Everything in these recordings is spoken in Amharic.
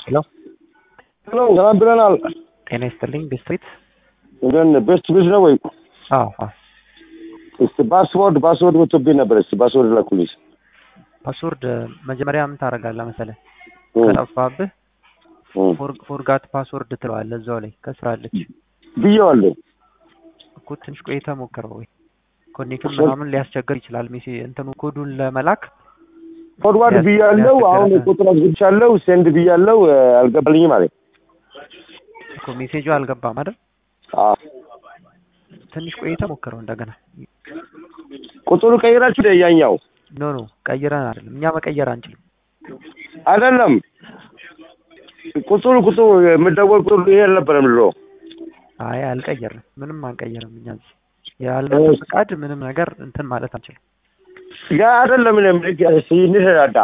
ሄሎ ሄሎ ሰላም ብለናል። ጤና ይስጥልኝ ቢስትሪት እንደን ቤስት ቢዝ ነው ወይ? አዎ እስቲ ፓስወርድ ወጥቶብኝ ነበር። እስቲ ፓስወርድ ላኩልኝ። ፓስወርድ መጀመሪያ ምን ታደርጋለህ መሰለህ? ከጠፋብህ ፎርጋት ፓስወርድ ትለዋለህ እዛው ላይ ከስራለች ብዬዋለሁ እኮ ትንሽ ቆይተህ ሞክረው ወይ ኮኔክሽን ምናምን ሊያስቸግር ይችላል። እንትኑ ኮዱን ለመላክ ፎርዋርድ ብያለሁ። አሁን ቁጥር አስገብቻለሁ። ሴንድ ብያለሁ። አልገባልኝም ማለት እኮ ሜሴጁ አልገባም አይደል? አዎ ትንሽ ቆይተህ ሞክረው እንደገና። ቁጥሩ ቀይራችሁ ያኛው ኖ ቀይረን አይደለም እኛ መቀየር አንችልም። አይደለም ቁጥሩ የምደወል ቁጥሩ ይሄ አልነበረም ድሮ። አይ አልቀየርንም፣ ምንም አንቀየርም። እኛ እዚህ ያለው ፍቃድ ምንም ነገር እንትን ማለት አንችልም። ያ አይደለም እኔ እንረዳ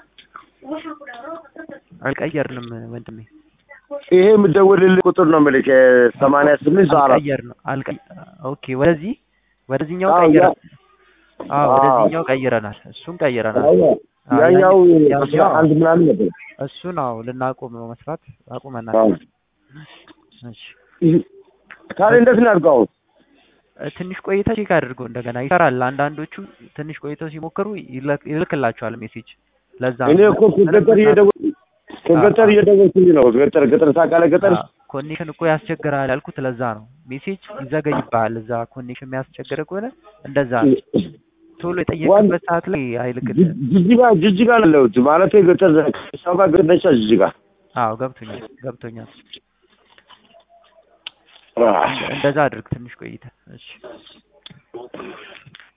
አልቀየርንም ወንድሜ። ይሄ የምደወልልህ ቁጥር ነው ማለት 88 4 ኦኬ ወደዚህኛው ቀይረን ወደዚህኛው ቀይረናል። እሱን ቀይረናል። ያኛው አንድ ምናምን ነበር። እሱን ልናቆም ነው መስራት አቁመናል። እሺ ታዲያ እንዴት እናድርገው? ትንሽ ቆይተህ ቼክ አድርገው እንደገና ይሰራል። አንዳንዶቹ ትንሽ ቆይተው ሲሞክሩ ይልክላቸዋል ሜሴጅ። ለዛ እኔ እኮ ከገጠር እየደወልኩኝ ነው። ገጠር ታውቃለህ? ገጠር ኮኔክሽን እኮ ያስቸግራል ያልኩት ለዛ ነው። ሜሴጅ ይዘገይብሃል። እዛ ኮኔክሽን የሚያስቸግር ከሆነ እንደዛ ነው። ቶሎ የጠየቅበት ሰዓት ላይ አይልክልህም። ጅጅጋ ነው ማለት ገጠር ሰባ ገጠር ጅጅጋ። አዎ ገብቶኛል። እንደዛ አድርግ ትንሽ ቆይተህ። እሺ